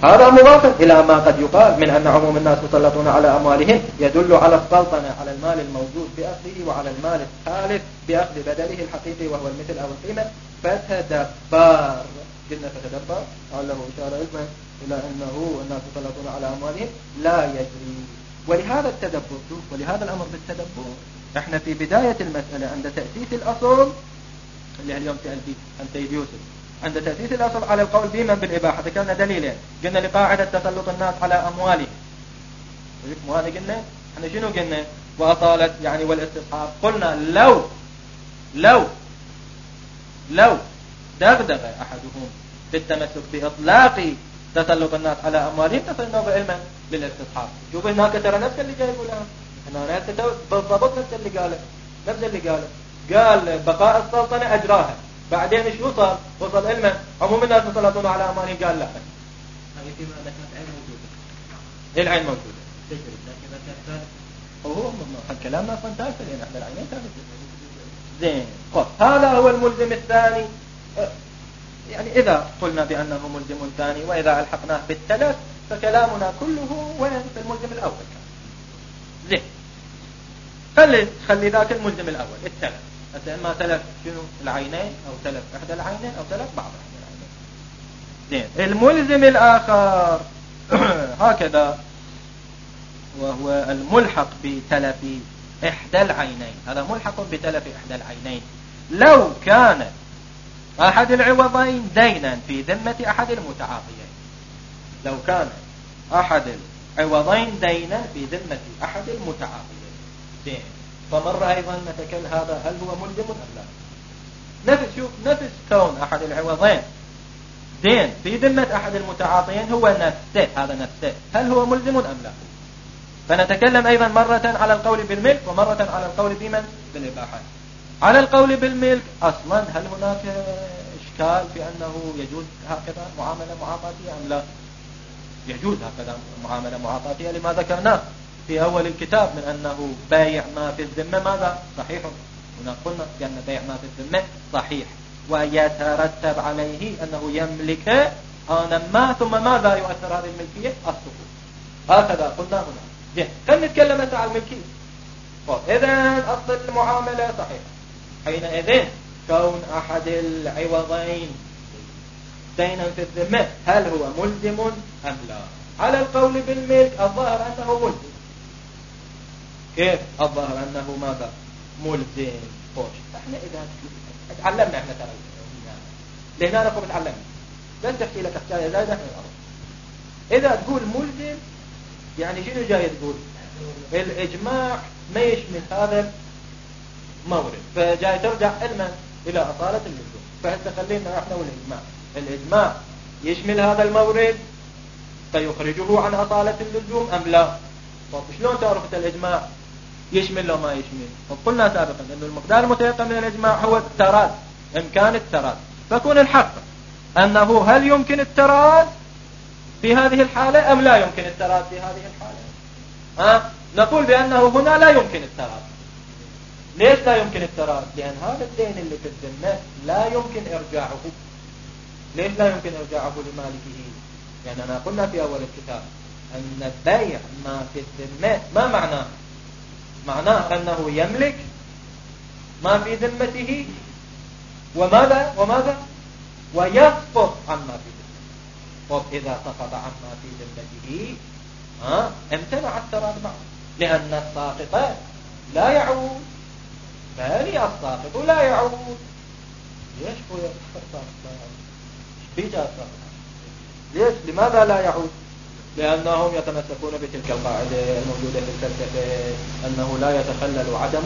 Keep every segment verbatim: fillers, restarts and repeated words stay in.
هذا مضاف إلى ما قد يقال من أن عموم الناس مسلطون على أموالهم يدل على السلطنة على المال الموجود بأخذه وعلى المال الثالث بأخذ بدله الحقيقي وهو المثل أو القيمة. فتدبر، قلنا فتدبر علّه إشارة علما إلى أنه الناس مسلطون على أموالهم لا يجري. ولهذا التدبر، ولهذا الأمر بالتدبر احنا في بداية المسألة عند تأسيس الأصل اللي اليوم سأل فيه عن سيد يوسف، عند تأسيس الأصل على القول بمن بالإباحة ذكرنا دليلين. قلنا لقاعدة تسلط الناس على أموالهم، وهذا قلنا احنا شنو قلنا؟ وأطالت يعني والاستصحاب. قلنا لو لو لو دغدغ أحدهم بالتمسك بإطلاق تسلط الناس على أموالهم تصلنا بعلما للاستصحاب. شوف هناك ترى نفس اللي جاي يقولها هنا بالضبط، نفس اللي قاله نفس اللي قاله قال بقاء السلطنة أجراها، بعدين ايش وصل؟ وصل علما عموم الناس مسلطون على أموالهم قال لا. هذه فيما ذكرت عين موجودة. إيه العين موجودة؟ تجري لكن ذكرت هو الكلام ما كان تاسل يعني احنا العينين ثابتة. زين خلاص، هذا هو الملزم الثاني. يعني إذا قلنا بأنه ملزم ثاني وإذا ألحقناه بالثلاث فكلامنا كله وين في الملزم الأول كان. زين خلي خلي ذاك الملزم الأول الثلاث، حتى إما ثلاث شنو العينين أو ثلاث إحدى العينين أو ثلاث بعض إحدى العينين. زين الملزم الآخر هكذا وهو الملحق بتلف إحدى العينين. هذا ملحق بتلف إحدى العينين لو كان أحد العوضين دينا في ذمة أحد المتعاطيين. لو كان أحد العوضين دينا في ذمة أحد المتعاطيين. زين فمر أيضا نتكلم هذا هل هو ملزم أم لا؟ نفس شوف نفس كون أحد العوضين دين في ذمة أحد المتعاطيين هو نفسه، هذا نفسه هل هو ملزم أم لا؟ فنتكلم أيضا مرة على القول بالملك ومرة على القول بمن بالإباحة. على القول بالملك أصلا هل هناك إشكال في أنه يجوز هكذا معاملة معاطاتية أم لا؟ يجوز هكذا معاملة معاطاتية لما ذكرناه في أول الكتاب من أنه بايع ما في الذمة ماذا؟ صحيح. هنا قلنا بأن بيع ما في الذمة صحيح ويترتب عليه أنه يملك آنا ما ثم ماذا يؤثر هذه الملكية؟ السقوط. هكذا قلنا هنا. جه خلينا نتكلم عن الملكية. إذن أصل المعاملة صحيح. حينئذ كون أحد العوضين دينا في الذمة هل هو ملزم أم لا؟ على القول بالملك الظاهر أنه ملزم. كيف الظاهر أنه ماذا؟ ملزم. خوش احنا إذا تعلمنا احنا ترى لهنا نقوم نتعلم بس تحكي لك حكاية زايدة احنا الأرض. إذا تقول ملزم يعني شنو جاي تقول؟ الإجماع ما يشمل هذا مورد، فجاي ترجع علما إلى أصالة اللزوم. فهسه خلينا احنا والإجماع. الإجماع يشمل هذا المورد فيخرجه عن أصالة اللزوم أم لا؟ شلون تعرف الإجماع يشمل لو ما يشمل؟ وقلنا سابقا أن المقدار المتيقن من الإجماع هو التراد، إمكان التراد. فكون الحق أنه هل يمكن التراد في هذه الحالة أم لا يمكن التراد في هذه الحالة؟ أه؟ نقول بأنه هنا لا يمكن التراد. ليش لا يمكن التراد؟ لأن هذا الدين اللي في الذمة لا يمكن إرجاعه. ليش لا يمكن إرجاعه لمالكه؟ يعني أنا قلنا في أول الكتاب أن بيع ما في الذمة ما معناه؟ معناه أنه يملك ما في ذمته وماذا وماذا ويسقط عما في ذمته. طب إذا سقط عما في ذمته ها امتنع التراد معه، لأن الساقط لا يعود. بل الساقط لا يعود. ليش هو الساقط لا يعود؟ بيجا الساقط ليش؟ لماذا لا يعود؟ لأنهم يتمسكون بتلك القاعدة الموجودة في الفلسفة أنه لا يتخلل عدم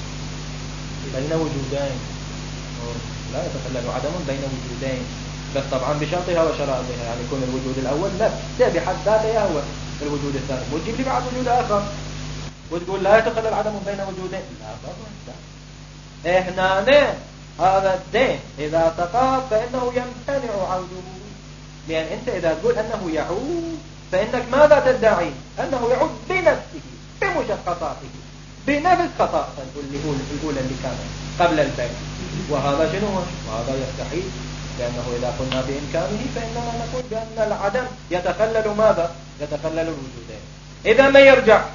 بين وجودين. لا يتخلل عدم بين وجودين، بس طبعا بشرطها وشرائطها. يعني يكون الوجود الأول نفسه بحد ذاته هو الوجود الثاني، وتجيب لي بعد وجود آخر وتقول لا يتخلل عدم بين وجودين. لا طبعا لا. إحنا نه هذا الدين إذا سقط فإنه يمتنع عوده. لأن أنت إذا تقول أنه يعود فإنك ماذا تدعي؟ أنه يعود بنفسه بمشقطاته بنفس خطأه الأولى اللي كانت قبل البيع. وهذا شنو؟ وهذا يستحيل. لأنه إذا قلنا بإمكانه فإننا نقول بأن العدم يتخلل ماذا؟ يتخلل الوجودين. إذا ما يرجع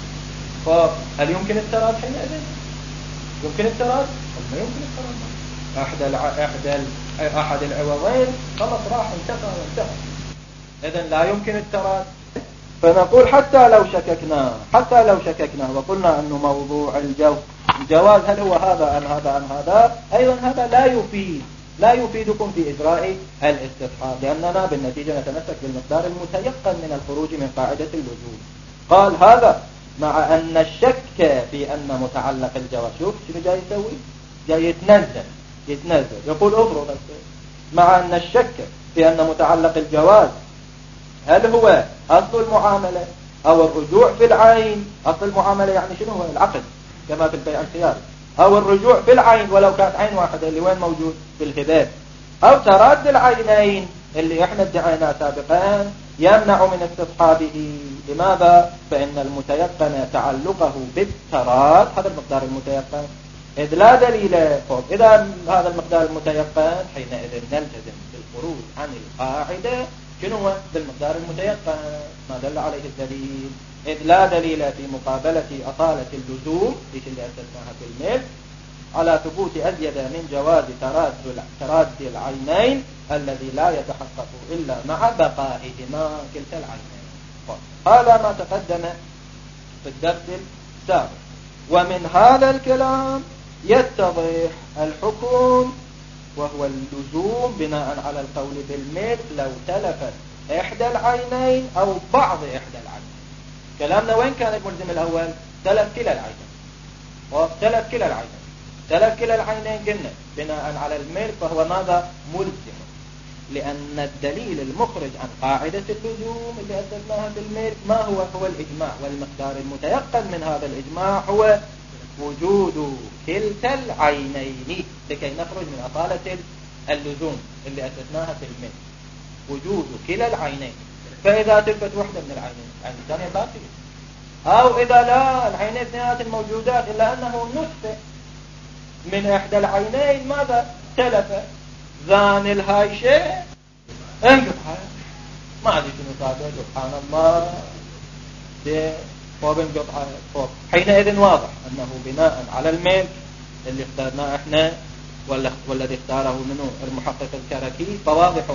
فهل يمكن التراد حينئذ؟ يمكن التراد؟ ما يمكن التراد. أحد الع... أحد ال... أحد العوضين خلاص راح انتهى وانتهى. إذن لا يمكن التراد. فنقول حتى لو شككنا حتى لو شككنا وقلنا أنه موضوع الجو الجواز هل هو هذا أم هذا أم هذا، أيضا هذا لا يفيد لا يفيدكم في إجراء الاستصحاب، لأننا بالنتيجة نتمسك بالمقدار المتيقن من الخروج من قاعدة اللزوم. قال هذا مع أن الشك في أن متعلق الجواز، شوف شو جاي يسوي، جاي يتنزل يتنزل يقول افرض مع أن الشك في أن متعلق الجواز هل هو أصل المعاملة أو الرجوع في العين. أصل المعاملة يعني شنو هو؟ العقد كما في البيع الخياري، أو الرجوع في العين ولو كانت عين واحدة اللي وين موجود في الهبات، أو تراد العينين اللي احنا ادعينا سابقا يمنع من استصحابه. لماذا؟ فإن المتيقن تعلقه بالتراد، هذا المقدار المتيقن، إذ لا دليل فوق. إذا هذا المقدار المتيقن حينئذ نلتزم بالخروج عن القاعدة شنو هو؟ بالمقدار المتيقن ما دل عليه الدليل، إذ لا دليل في مقابلة أصالة اللزوم إيش اللي أسسناها في الملك على ثبوت أزيد من جواز تراد تراد العينين الذي لا يتحقق إلا مع بقائهما كلتا العينين. هذا ما تقدم في الدرس السابق. ومن هذا الكلام يتضح الحكم وهو اللزوم بناء على القول بالملك لو تلفت إحدى العينين أو بعض إحدى العينين. كلامنا وين كان الملزم الأول؟ تلف كلا العينين، وتلف كلا العينين تلف كلا العينين قلنا بناء على الملك فهو ماذا؟ ملزم، لأن الدليل المخرج عن قاعدة اللزوم اللي أسسناها في الملك ما هو؟ هو الإجماع، والمقدار المتيقن من هذا الإجماع هو وجود كلتا العينين لكي نخرج من أصالة اللزوم اللي أسسناها في الملك، وجود كلا العينين. فإذا تلفت وحدة من العينين العين الثانية باقية، أو إذا لا العينين اثنينات الموجودات إلا أنه نصف من إحدى العينين ماذا؟ تلف ذان الهاي شيء انقطع ما عاد شنو صادق سبحان الله دي فوق انقطع فوق. حينئذ واضح أنه بناء على الملك اللي اخترناه احنا ولا والذي اختاره منه المحقق الكركي فواضح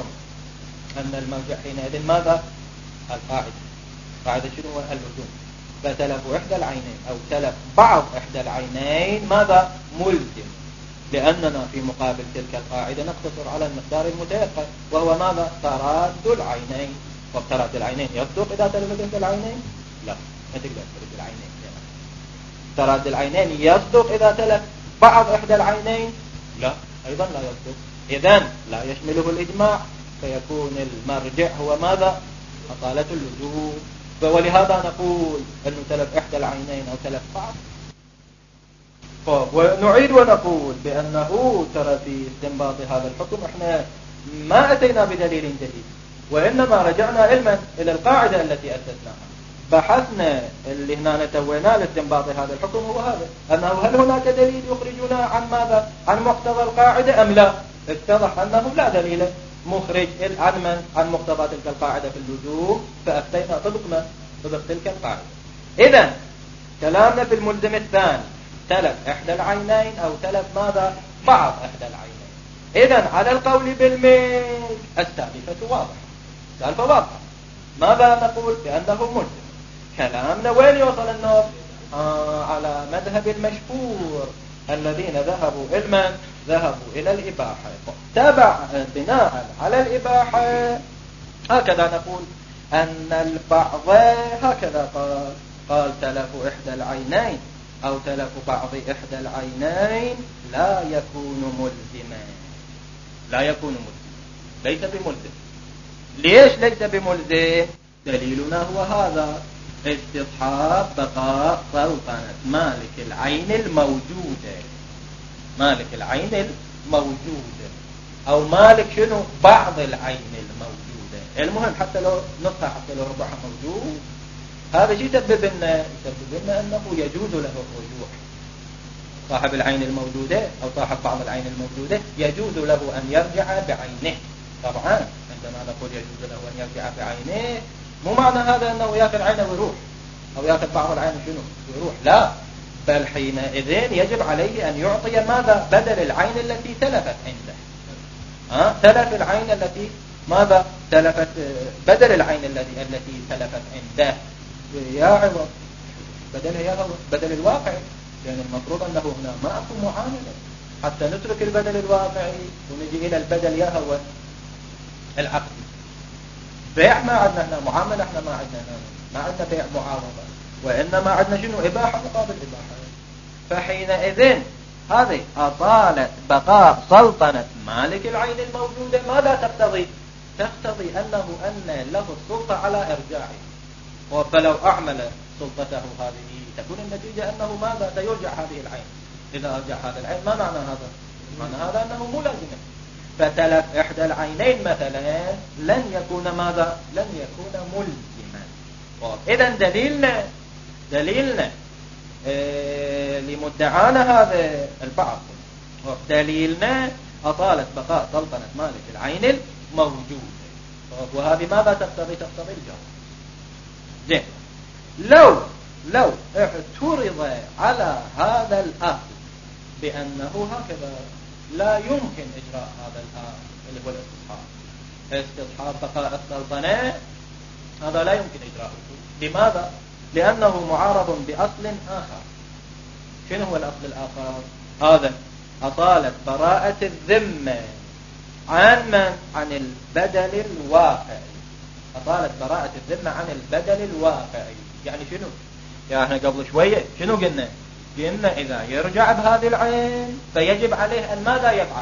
أن المرجع حينئذ ماذا؟ القاعدة. قاعدة شنو هو؟ اللزوم. فتلف إحدى العينين أو تلف بعض إحدى العينين ماذا؟ ملزم، لأننا في مقابل تلك القاعدة نقتصر على المقدار المتيقن وهو ماذا؟ تراد العينين. وتراد العينين يصدق إذا تلفت إحدى العينين؟ لا، ما تقدر ترد العينين. تراد العينين يصدق إذا تلف بعض إحدى العينين؟ لا، أيضا لا يصدق. إذن لا يشمله الإجماع، فيكون المرجع هو ماذا؟ أصالة اللزوم. ولهذا نقول أنه تلف إحدى العينين أو تلف بعض. ونعيد ونقول بأنه ترى في استنباط هذا الحكم احنا ما أتينا بدليل جديد، وإنما رجعنا علما إلى القاعدة التي أسسناها. بحثنا اللي هنا نتوينا لاستنباط هذا الحكم هو هذا، أنه هل هناك دليل يخرجنا عن ماذا؟ عن مقتضى القاعدة أم لا؟ اتضح أنه لا دليل مخرج عن من؟ عن مقتضى تلك القاعدة في اللزوم، فأفتينا طبقنا طبق تلك القاعدة. إذن كلامنا في الملزم الثاني تلف إحدى العينين أو تلف ماذا؟ بعض إحدى العينين. إذن على القول بالملك السالفة واضحة، السالفة واضحة. ماذا نقول؟ بأنه ملزم. كلامنا وين يوصل النص؟ آه على مذهب المشهور الذين ذهبوا علما ذهبوا إلى الإباحة. تبع بناء على الإباحة هكذا نقول أن البعض هكذا قال قال تلف إحدى العينين أو تلف بعض إحدى العينين لا يكون ملزما، لا يكون ملزما، ليس بملزم. ليش ليس بملزم؟ دليلنا هو هذا: استصحاب بقاء سلطنة مالك العين الموجودة، مالك العين الموجودة أو مالك شنو؟ بعض العين الموجودة. المهم حتى لو نصها حتى لو ربعها موجود، هذا شيء يسبب لنا يسبب لنا أنه يجوز له الرجوع. صاحب العين الموجودة أو صاحب بعض العين الموجودة يجوز له أن يرجع بعينه. طبعا عندما نقول يجوز له أن يرجع بعينه مو معنى هذا أنه يأخذ عينه ويروح أو يأخذ بعض العين شنو ويروح، لا، بل حينئذ يجب عليه أن يعطي ماذا بدل العين التي تلفت عنده. ها تلف العين التي ماذا تلفت، بدل العين التي التي تلفت عنده يا عوض بدلها يا عوض بدل الواقع، لأن المفروض أنه هنا ما أكون معاملة حتى نترك البدل الواقعي ونجي إلى البدل يا هو العقد. بيع ما عندنا هنا، معاملة احنا ما عندنا هنا، ما عندنا بيع معاوضة، وإنما عندنا شنو إباحة مقابل إباحة. فحينئذ هذه أصالة بقاء سلطنة مالك العين الموجودة ماذا تقتضي؟ تقتضي أنه أن له السلطة على إرجاعه، فلو أعمل سلطته هذه تكون النتيجة أنه ماذا سيرجع هذه العين. إذا أرجع هذا العين ما معنى هذا؟ معنى هذا أنه ملازمة. فتلف إحدى العينين مثلا لن يكون ماذا؟ لن يكون ملزما. إذن دليلنا دليلنا إيه لمدعانا هذا البعض، دليلنا أطالت بقاء سلطنة مالك العين الموجودة، وهذه ماذا تقتضي؟ تقتضي الجواز. زين، لو لو اعترض على هذا الأصل بأنه هكذا لا يمكن إجراء هذا الأصل اللي هو الاستصحاب، استصحاب بقاء السلطنة هذا لا يمكن إجراءه. لماذا؟ لأنه معارض بأصل آخر. شنو هو الأصل الآخر؟ هذا أطالت براءة الذمة عن من؟ عن البدل الواقعي. أطالت براءة الذمة عن البدل الواقعي. يعني شنو؟ يعني احنا قبل شوية شنو قلنا؟ قلنا إذا يرجع بهذه العين فيجب عليه أن ماذا يفعل؟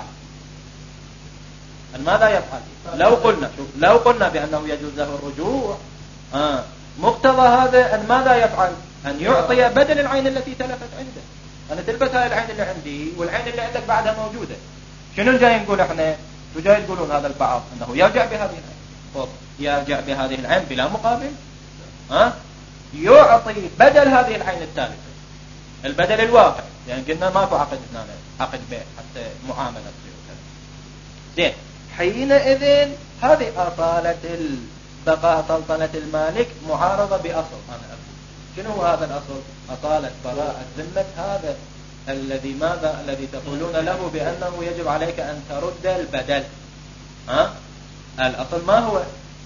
أن ماذا يفعل؟ لو قلنا شوف لو قلنا بأنه يجوز له الرجوع آه مقتضى هذا أن ماذا يفعل؟ أن يعطي بدل العين التي تلفت عنده. أنا تلفت هاي العين اللي عندي والعين اللي عندك بعدها موجودة. شنو جاي نقول احنا؟ شو جاي تقولون هذا البعض أنه يرجع بهذه العين؟ طب يرجع بهذه العين بلا مقابل؟ ها؟ يعطي بدل هذه العين الثالثة البدل الواقع، يعني قلنا ما في عقد هنا عقد بيع حتى معاملة تصير. زين، حينئذ هذه أصالة بقاء سلطنة المالك معارضة بأصل. أنا أقول شنو هو هذا الأصل؟ أصالة براءة ذمة هذا الذي ماذا الذي تقولون له بأنه يجب عليك أن ترد البدل. ها؟ الأصل ما هو؟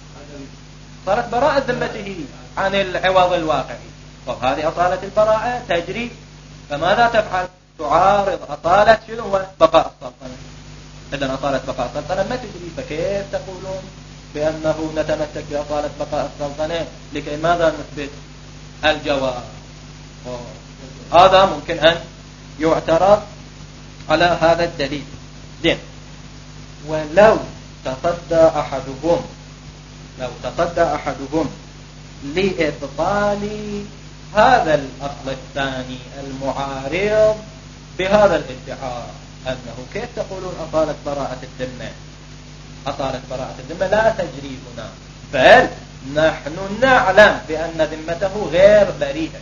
صارت براءة ذمته عن العوض الواقعي. طب هذه أصالة البراءة تجري، فماذا تفعل؟ تعارض أصالة شنو هو؟ بقاء السلطنة. إذن أصالة بقاء السلطنة ما تجري، فكيف تقولون بأنه نتمسك بأصالة بقاء السلطنة لكي ماذا نثبت الجواز؟ هذا ممكن أن يعترض على هذا الدليل. زين، ولو تصدى أحدهم لو تصدى أحدهم لإبطال هذا الأصل الثاني المعارض بهذا الادعاء، أنه كيف تقولون أصالة براءة الذمة؟ أصالة براءة الذمة لا تجري هنا، بل نحن نعلم بأن ذمته غير بريئة.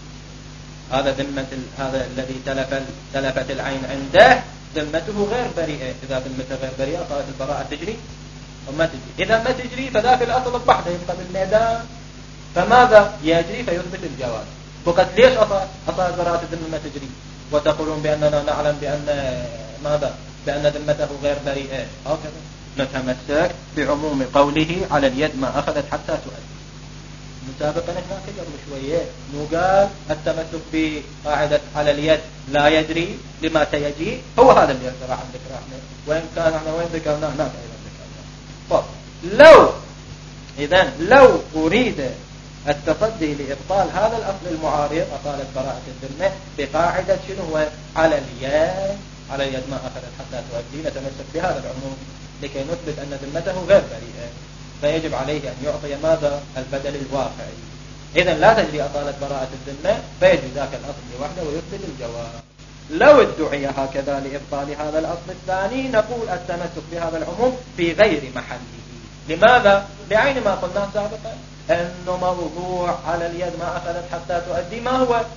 هذا ذمة هذا الذي تلف تلفت العين عنده ذمته غير بريئة. إذا ذمته غير بريئة صارت البراءة تجري وما تجري. إذا ما تجري فذاك الأصل البحث يبقى بالميدان، فماذا يجري؟ فيثبت الجواز. فقط ليش أصالة براءة الذمة ما تجري وتقولون بأننا نعلم بأن ماذا؟ بأن ذمته غير بريئة؟ هكذا نتمسك بعموم قوله على اليد ما أخذت حتى تؤدي. مسابقا هناك قبل شوية نقال التمسك بقاعدة على اليد لا يدري لما سيجي، هو هذا اللي يرجع عن ذكرنا، وإن كان احنا وين ذكرنا هناك أيضا ذكرنا. طب لو إذن لو أريد التصدي لإبطال هذا الأصل المعارض أصالة براءة الذمة بقاعدة شنو هو؟ على اليد على اليد ما أخذت حتى تؤدي، نتمسك بهذا العموم لكي نثبت أن ذمته غير بريئة، فيجب عليه أن يعطي ماذا؟ البدل الواقعي. إذن لا تجري أصالة براءة الذمة، فيجري ذاك الأصل لوحده ويثبت الجواز. لو ادعي هكذا لإبطال هذا الأصل الثاني نقول التمسك بهذا العموم في غير محله. لماذا؟ بعين ما قلنا سابقا أنه موضوع على اليد ما أخذت حتى تؤدي ما هو؟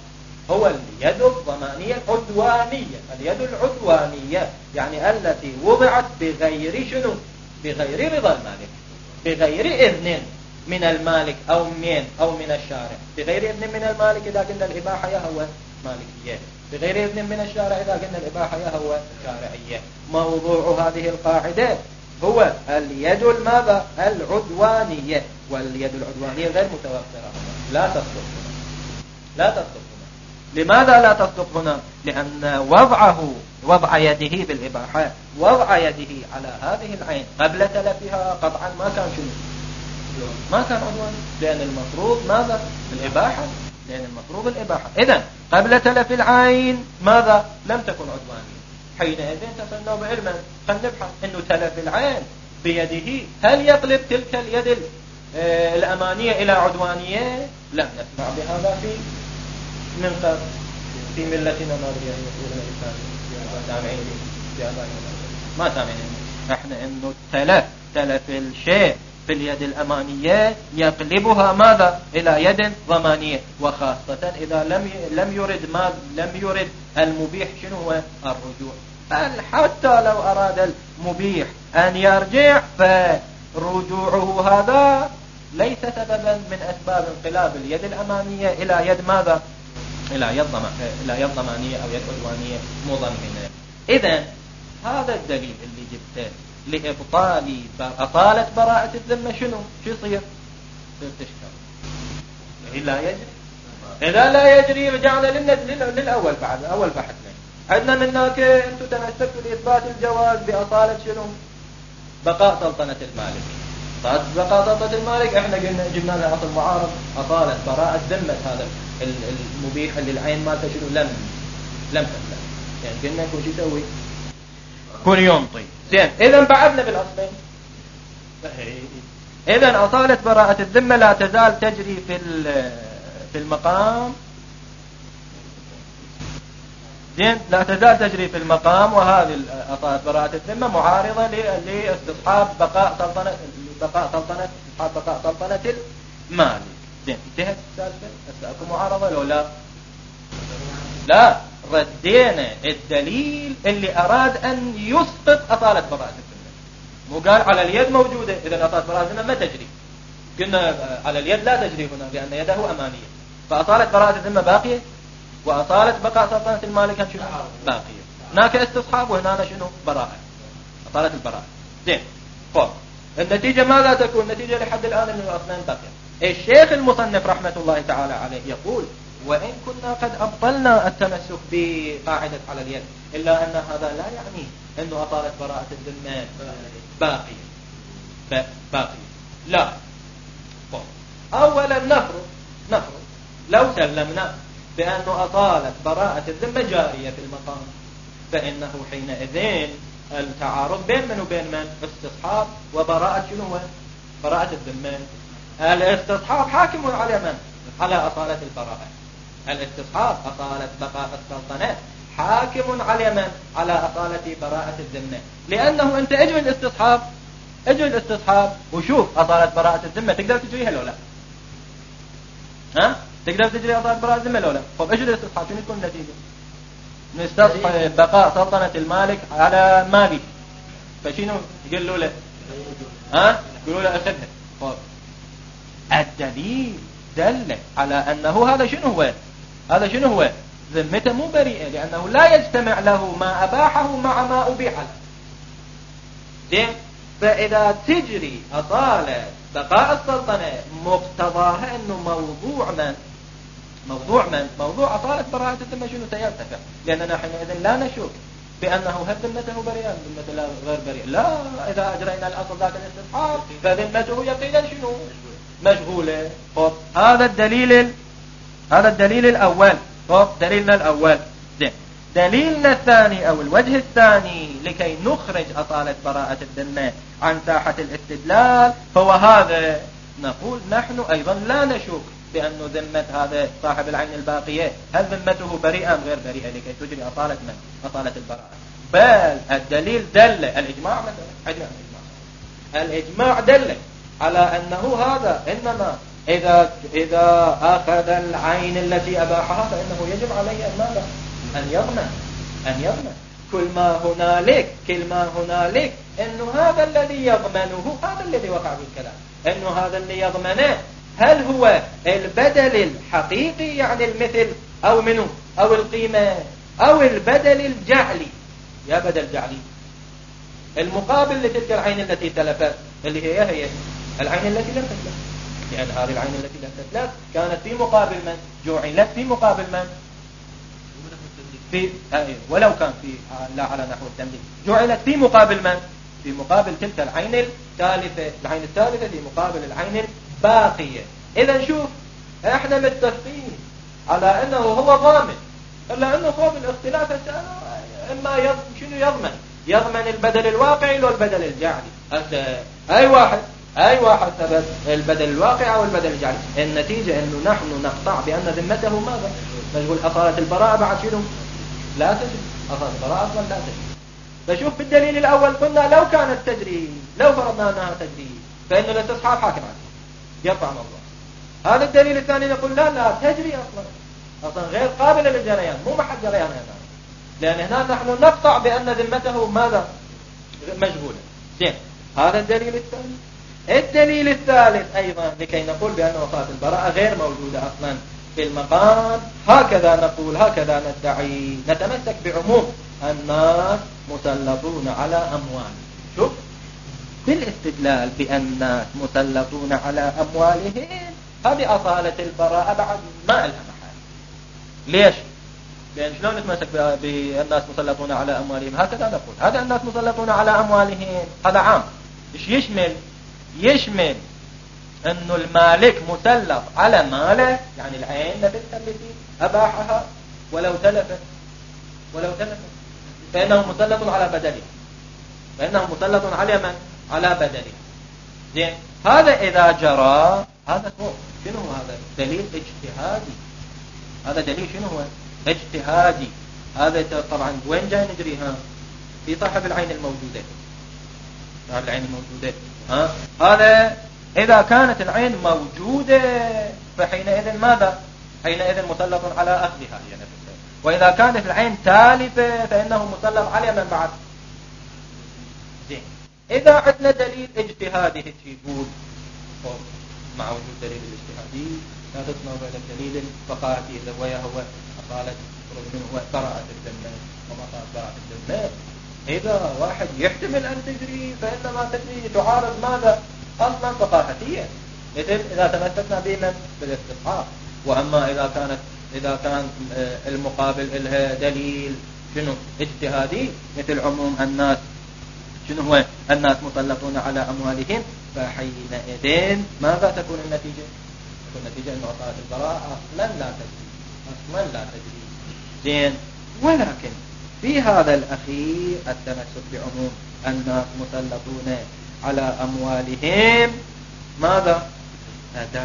هو اليد الضمانية العدوانية. اليد العدوانية يعني التي وضعت بغير شنو؟ بغير رضا المالك، بغير إذن من المالك أو من أو من الشارع. بغير إذن من المالك إذا قلنا الإباحة هو مالكية، بغير إذن من الشارع إذا قلنا الإباحة هو شارعية. موضوع هذه القاعدة هو اليد الماذا؟ العدوانية. واليد العدوانية غير متوفرة، لا تصدق هنا، لا تصدق هنا. لماذا لا تصدق هنا؟ لأن وضعه وضع يده بالإباحة، وضع يده على هذه العين قبل تلفها قطعا ما كان شنو؟ ما كان عدواني، لأن المفروض ماذا؟ الإباحة، لأن المفروض الإباحة. إذن قبل تلف العين ماذا؟ لم تكن عدوانية. حينئذ تصلنا بعلما خل نبحث إنه تلف العين بيده هل يقلب تلك اليد الأمانية إلى عدوانية؟ لا نسمع بهذا في من قبل في ملتنا ما أدري أن يقولون الإسلام سامعين في آبائنا ما سامعين. احنا إنه تلف تلف الشيء في اليد الأمانية يقلبها ماذا؟ إلى يد ضمانية، وخاصة إذا لم لم يرد ما لم يرد المبيح شنو هو؟ الرجوع. بل حتى لو أراد المبيح أن يرجع فرجوعه هذا ليس سببا من أسباب انقلاب اليد الأمانية إلى يد ماذا؟ إلى يد إلى يد ضمانية أو يد عدوانية مضمنة. إذن هذا الدليل اللي جبته لإبطال أطالة براءة الذمة شنو؟ شو يصير؟ يصير تشكر لا يجري. إذا لا يجري رجعنا للأول بعد أول بحثنا. عندنا منك أنتم تمسكتوا لإثبات الجواز بأطالة شنو؟ بقاء سلطنة المالك. بقاء سلطنة المالك احنا قلنا جبنا لها أصل معارض أطالة براءة ذمة هذا المبيح اللي العين مالته شنو؟ لم لم تسلم. يعني قلنا كل شيء يسوي كل ينطي. زين إذن بعدنا بالأصلين. إذن أطالة براءة الذمة لا تزال تجري في في المقام. زين لا تزال تجري في المقام، وهذه أطالة براءة الذمة معارضة لاستصحاب بقاء سلطنة بقاء سلطنة استصحاب بقاء سلطنة المال. زين انتهت السالفة. أكو معارضة لو لا؟ لا، ردينا الدليل اللي أراد أن يسقط أطالة براءة الذمة. مو قال على اليد موجودة، إذا أطالة براءة الذمة ما تجري. قلنا على اليد لا تجري هنا لأن يده أمانية، فأطالة براءة الذمة باقية، وأطالة بقاء سلطنة المالك كان شنو؟ باقية. هناك استصحاب وهنا شنو؟ براءة، أطالة البراءة. زين طب النتيجة ماذا تكون؟ النتيجة لحد الآن من الأصلين باقية. الشيخ المصنف رحمة الله تعالى عليه يقول: وإن كنا قد أبطلنا التمسك بقاعدة على اليد، إلا أن هذا لا يعني أنه أطالة براءة الذمة باقية باقية لا. أولا نفرض نفرض لو سلمنا بأنه أطالة براءة الذمة جارية في المقام، فإنه حينئذ التعارض بين من وبين من؟ استصحاب وبراءة شنو هو؟ براءة الذمة. الاستصحاب حاكم على من؟ على أطالة البراءة. الاستصحاب أطالة بقاء السلطنة حاكم على من؟ على أطالة براءة الذمة. لأنه أنت اجري الاستصحاب اجري الاستصحاب وشوف أطالة براءة الذمة تقدر تجريها لو لا؟ ها؟ تقدر تجري أطالة براءة الذمة لو لا؟ طب اجري الاستصحاب شنو تكون النتيجة؟ نستصحب بقاء سلطنة المالك على مالي، فشنو يقولوا له؟ ها؟ يقولوا له أخذها. طب الدليل دل على أنه هذا شنو هو؟ هذا شنو هو؟ ذمته مو بريئة، لأنه لا يجتمع له ما أباحه مع ما أبيح له. زين؟ فإذا تجري أطالة بقاء السلطنة مقتضاها أنه موضوع من؟ موضوع من؟ موضوع أطالة براءة الذمة شنو سيرتفع، لأننا حينئذ لا نشك بأنه هل ذمته بريئة ذمته لا غير بريئة. لا، إذا أجرينا الأصل ذاك الاستصحاب فذمته يقينا شنو؟ مشغولة. طب هذا الدليل هذا الدليل الأول. طب دليلنا الأول. زين دليلنا الثاني أو الوجه الثاني لكي نخرج أطالة براءة الذمة عن ساحة الاستدلال فهو هذا. نقول نحن أيضا لا نشك بأن ذمة هذا صاحب العين الباقية هل ذمته بريئة أم غير بريئة لكي تجري أطالة من؟ أطالة البراءة. بل الدليل دل الإجماع مثلا الإجماع الإجماع دل على أنه هذا إنما إذا إذا أخذ العين التي أباحها فإنه يجب عليه أن ماذا؟ أن يضمن أن يضمن كل ما هنالك كل ما هنالك إنه هذا الذي يضمنه هذا الذي وقع بالكلام، إنه هذا اللي يضمنه هل هو البدل الحقيقي يعني المثل أو منه أو القيمة أو البدل الجعلي. يا بدل جعلي المقابل لتلك العين التي تلفت اللي هي هي العين التي لم تتلف، لأن هذه العين التي لم تتلف كانت في مقابل من؟ جعلت في مقابل من؟ في ولو كان في لا على نحو التمليك، جعلت في مقابل من؟ في مقابل تلك العين الثالثة، العين الثالثة في مقابل العين الباقية. إذا شوف احنا متفقين على أنه هو ضامن، إلا أنه خوف الاختلاف إما يضمن شنو يضمن؟ يضمن البدل الواقعي والبدل الجعلي. أي واحد أي واحد ثبت البدل الواقعي أو البدل الجعلي. النتيجة أنه نحن نقطع بأن ذمته ماذا؟ نقول أصالة البراءة بعد شنو؟ لا تجري، أصالة البراءة أصلا لا تجري. فشوف بالدليل الأول قلنا لو كانت تجري، لو فرضنا أنها تجري فإنه الاستصحاب حاكم عليه يرفع الله. هذا الدليل الثاني نقول لا لا تجري أصلا، أصلا غير قابلة للجريان، مو محل جريان هنا، لأن هنا نحن نقطع بأن ذمته ماذا؟ مجهولة. زين، هذا الدليل الثاني. الدليل الثالث أيضا لكي نقول بأن وفاة البراءة غير موجودة أصلا في المقام، هكذا نقول هكذا ندعي، نتمسك بعموم الناس مسلطون على أموال. شوف بالاستدلال بأن الناس مسلطون على أموالهم هذه أصالة البراءة بعد ما لها محل. ليش؟ لأن شلون نتمسك بالناس مسلطون على أموالهم؟ هكذا نقول هذا الناس مسلطون على أموالهم هذا عام. إيش يشمل؟ يشمل أنه المالك مسلط على ماله، يعني العين نفسها التي أباحها ولو تلفت ولو تلفت فإنه مسلط على بدله، فإنه مسلط على من؟ على بدله. زين، هذا إذا جرى هذا هو شنو هو؟ هذا دليل اجتهادي. هذا دليل شنو هو؟ اجتهادي. هذا طبعا وين جاي نجريها؟ في صاحب العين الموجودة، صاحب العين الموجودة. ها هذا إذا كانت العين موجودة فحينئذ ماذا؟ حينئذ مسلط على أخذها هي نفسها. وإذا كانت العين تالفة فإنه مسلط على من بعد. زين، إذا عندنا دليل اجتهادي هيك يقول مع وجود دليل الاجتهادي لا تسمع إلى الدليل الفقاهي إذا ويا هو أصالة منه هو براءة الذمة وما صارت براءة الذمة. إذا واحد يحتمل أن تجري فإنما تجري تعارض ماذا؟ أصلا فقاهتية، مثل إذا تمسكنا بمن؟ بالاستصحاب. وأما إذا كانت إذا كان المقابل لها دليل شنو؟ اجتهادي مثل عموم الناس شنو هو؟ الناس مسلطون على أموالهم، فحينئذ ماذا تكون النتيجة؟ تكون النتيجة أن أصالة البراءة أصلا لا تجري، أصلا لا تجري. زين، ولكن في هذا الأخير التمسك بعموم الناس مسلطون على أموالهم ماذا؟ تدبر.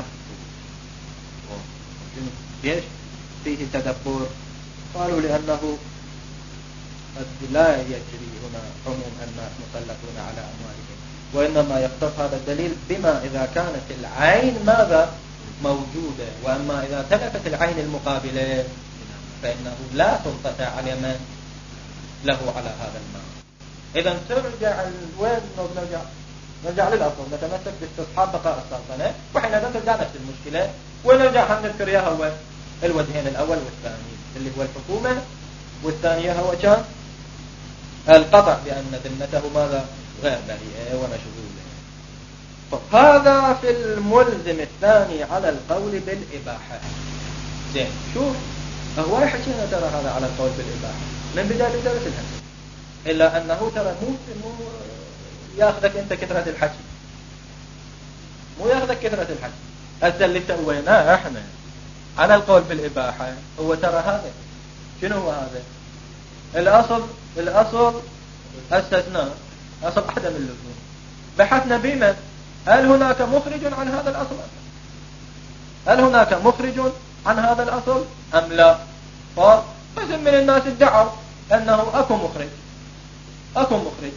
ليش فيه تدبر؟ قالوا لأنه قد لا يجري هنا عموم الناس مسلطون على أموالهم، وإنما يختص هذا الدليل بما إذا كانت العين ماذا؟ موجودة. وأما إذا تلفت العين المقابلة فإنه لا سلطة على من له على هذا المال. إذا ترجع وين نرجع؟ نرجع للأصل، نتمسك باستصحاب بقاء السلطنة، وحينئذ ترجع نفس المشكلة ونرجع نذكر يا هو الوجهين الأول والثاني اللي هو الحكومة، والثانية هو كان القطع بأن ذمته ماذا؟ غير بريئة ومشغولة. هذا في الملزم الثاني على القول بالإباحة. زين، شوف هو يحكينا ترى هذا على القول بالإباحة من بداية درس الحكي، إلا أنه ترى مو مو ياخذك أنت كثرة الحكي، مو ياخذك كثرة الحكي. هذا اللي سويناه احنا على القول بالإباحة هو ترى هذا شنو هو؟ هذا الأصل، الأصل استثناء، أصل عدم اللزوم. بحثنا بمن؟ هل هناك مخرج عن هذا الأصل؟ هل هناك مخرج عن هذا الأصل أم لا؟ فقسم من الناس ادعوا أنه أكو مخرج، أكو مخرج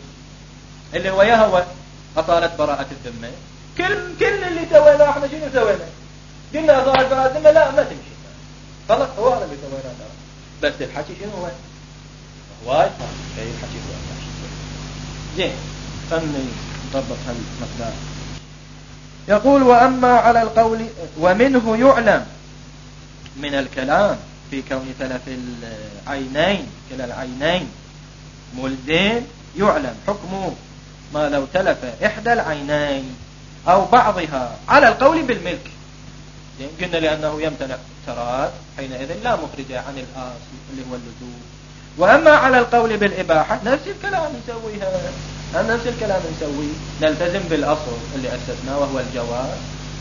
اللي هو يهوى أصالة براءة الذمة. كل كل اللي سويناه احنا شنو سوينا؟ قلنا أصالة براءة الذمة لا ما تمشي خلاص هو هذا اللي سويناه بس الحكي شنو هو وايد شيء الحكي هو زين خلني نطبق هالمقدار. يقول وأما على القول ومنه يعلم من الكلام في كون تلف العينين كلا العينين ملزم يعلم حكمه ما لو تلف إحدى العينين أو بعضها على القول بالملك. قلنا لأنه يمتنع تراد حينئذ لا مخرج عن الآصل اللي هو اللزوم. وأما على القول بالإباحة نفس الكلام نسويها نفس الكلام نسويه نلتزم بالأصل اللي أسسناه وهو الجواز.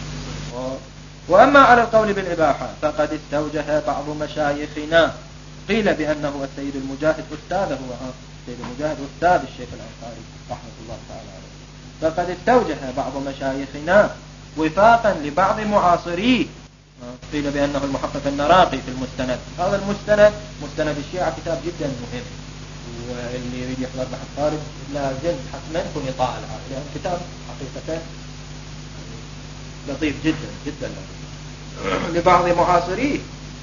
وأما على القول بالإباحة فقد استوجه بعض مشايخنا قيل بأنه السيد المجاهد أستاذه السيد المجاهد أستاذ الشيخ الأنصاري رحمة الله تعالى عليه فقد استوجه بعض مشايخنا وفاقا لبعض معاصريه قيل بأنه المحقق النراقي في المستند. هذا المستند مستند الشيعة كتاب جدا مهم واللي يريد يحضر بحث خارج لازم حتما يكون يطالع لأن كتاب حقيقة لطيف جدا جدا لطيف لبعض معاصريه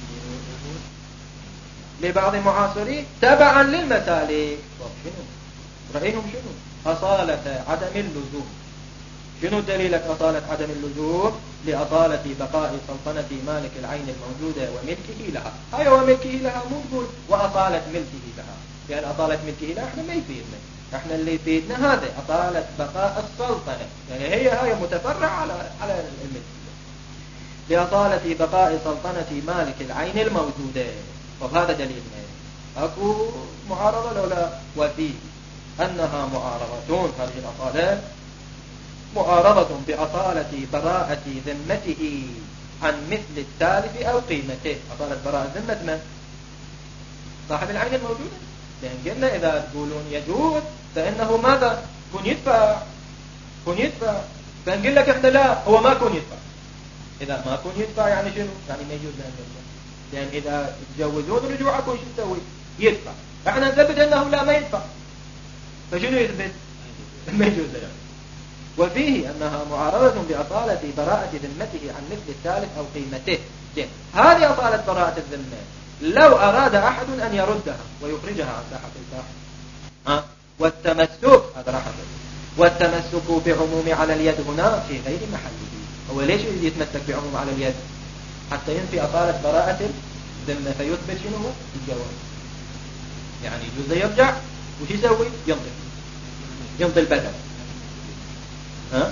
لبعض معاصريه تبعا للمسالك. شنو رأيهم شنو أصالة عدم اللزوم. شنو دليلك أصالة عدم اللزوم؟ لأصالة بقاء سلطنة مالك العين الموجودة وملكه لها. هاي وملكه لها مو تقول وأصالة ملكه لها لأن يعني أصالة ملكه لها احنا ما يفيدنا احنا اللي يفيدنا هذا أصالة بقاء السلطنة يعني هي هاي متفرع على على الملكية لأصالة بقاء سلطنة مالك العين الموجودة. طب هذا دليلنا أكو معارضة لولا وفيه أنها معارضة هذه الأصالة معارضة بأصالة براءة ذمته عن مثل التالف أو قيمته. أصالة براءة ذمة من؟ صاحب العين الموجودة. لأن قلنا إذا تقولون يجوز فإنه ماذا؟ كن يدفع كن يدفع فنقول لك إحنا لا هو ما كن يدفع. إذا ما كن يدفع يعني شنو؟ يعني ما يجوز لأن يدفع. لأن إذا تجوزون رجوعكم شو تسوي؟ يدفع. إحنا نثبت أنه لا ما يدفع فشنو يثبت؟ ما يجوز له. وفيه أنها معارضة بأصالة براءة ذمته عن مثل الثالث أو قيمته. جيد. هذه أصالة براءة الذمة لو أراد أحد أن يردها ويخرجها عن ساحة الباحث ها والتمسك هذا راح والتمسك بعموم على اليد هنا في غير محله. هو ليش يريد يتمسك بعموم على اليد؟ حتى ينفي أصالة براءة الذمة فيثبت شنو هو الجواز. يعني يجوز يرجع وش يسوي؟ يمضي يمضي البدل. ها؟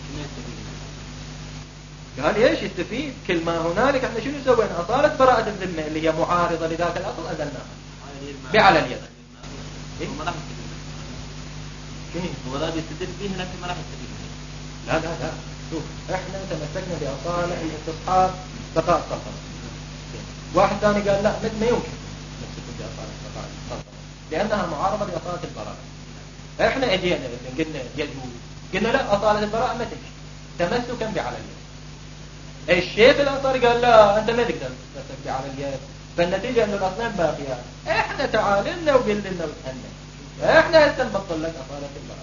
قال ايش يستفيد كل ما هنالك احنا شنو سوينا؟ أصالة براءة الذمة اللي هي معارضة لذاك الأصل أزلناها بعلى اليد. إيه؟ ما راح يستفيد. شنو؟ هو ذا بيستفيد فيه لكن ما راح يستفيد. لا لا لا شوف احنا تمسكنا بأصالة الاستصحاب بقاء السلطنة. واحد ثاني قال لا ما يمكن نمسك بأصالة بقاء السلطنة لأنها معارضة لأصالة البراءة. احنا اجينا قلنا يجوز قلنا لا أصالة البراءة ما تمشي تمسكا بعلى اليد. الشيخ الأنصاري قال لا أنت ما تقدر تمسك بعلى اليد فالنتيجة أنه الأصنام باقية. احنا تعاللنا وقلنا وتهنا احنا هسه نبطل لك أصالة البراءة.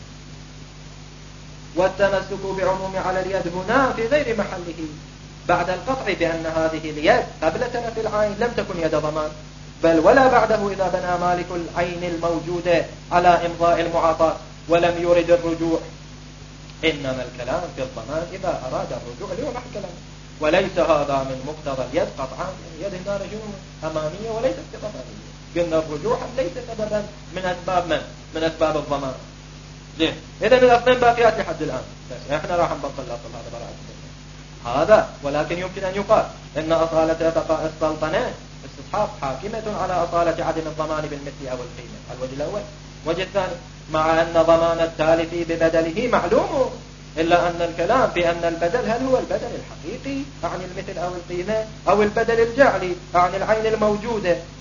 والتمسك بعموم على اليد هنا في غير محله بعد القطع بأن هذه اليد قبل تلف العين لم تكن يد ضمان بل ولا بعده إذا بنى مالك العين الموجودة على إمضاء المعاطاة ولم يرد الرجوع. إنما الكلام في الضمان إذا أراد الرجوع له راح كلام وليس هذا من مقتضى اليد قطعا. اليد هنا رجوع أمامية وليست ضمانية. قلنا الرجوع ليس سببا من أسباب من؟ من أسباب الضمان. زين إذا الأصلين باقيات لحد الآن بس إحنا راح نبطل الأصل هذا براءة هذا. ولكن يمكن أن يقال إن أصالة بقاء السلطنة استصحاب حاكمة على أصالة عدم الضمان بالمثل أو القيمة. الوجه الأول. وجه الثاني مع أن ضمان التالف ببدله معلوم إلا أن الكلام في أن البدل هل هو البدل الحقيقي عن المثل أو القيمة أو البدل الجعلي عن العين الموجودة